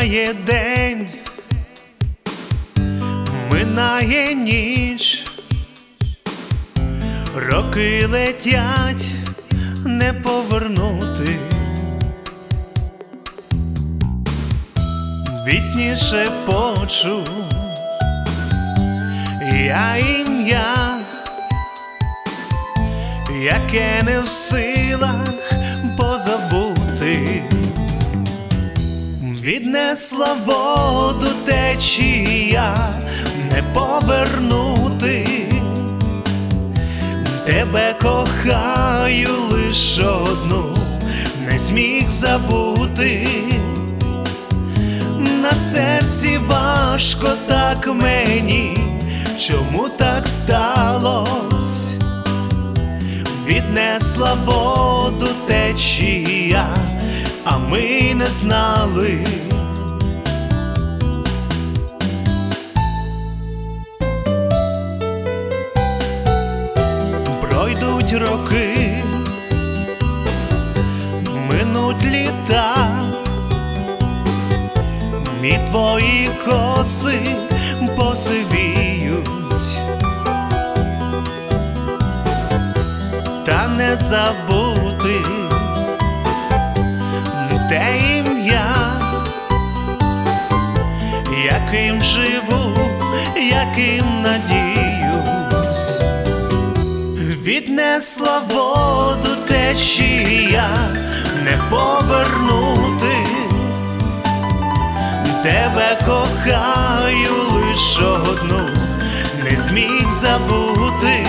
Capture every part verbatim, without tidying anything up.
Минає день, минає ніч, роки летять, не повернути. Вісні шепочу я ім'я, яке не в силах позабути. Віднесла воду течія, не повернути. Тебе кохаю лиш одну, не зміг забути. На серці важко так мені, чому так сталось? Віднесла воду течія, а ми не знали. Пройдуть роки, минуть літа, і твої коси посивіють, та не забути те ім'я, яким живу, яким надіюсь. Віднесла воду течія, не повернути. Тебе кохаю лиш одну, не зміг забути.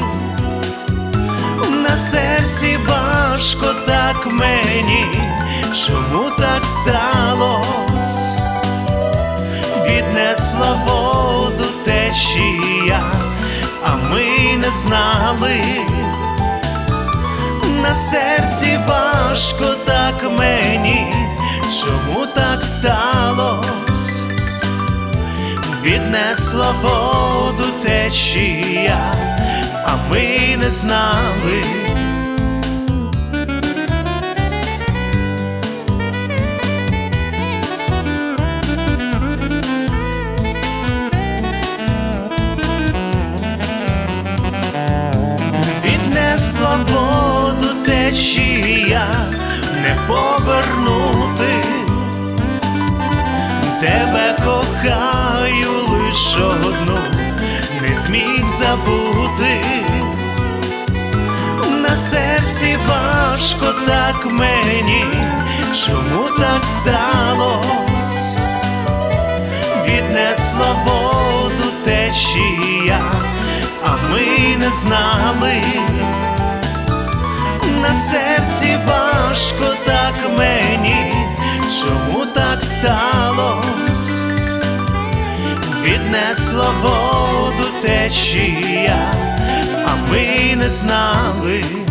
На серці важко так мені, чому так сталось? Віднесла воду течія, а ми не знали. На серці важко так мені, чому так сталось? Віднесла воду течія, а ми не знали. Віднесла воду течія, не повернути. Тебе кохаю лиш одну, не зміг забути. На серці важко так мені, чому так сталось? Віднесла воду течія, а ми не знали. На серці важко так мені, чому так сталось? Віднесла воду течія, а ми не знали.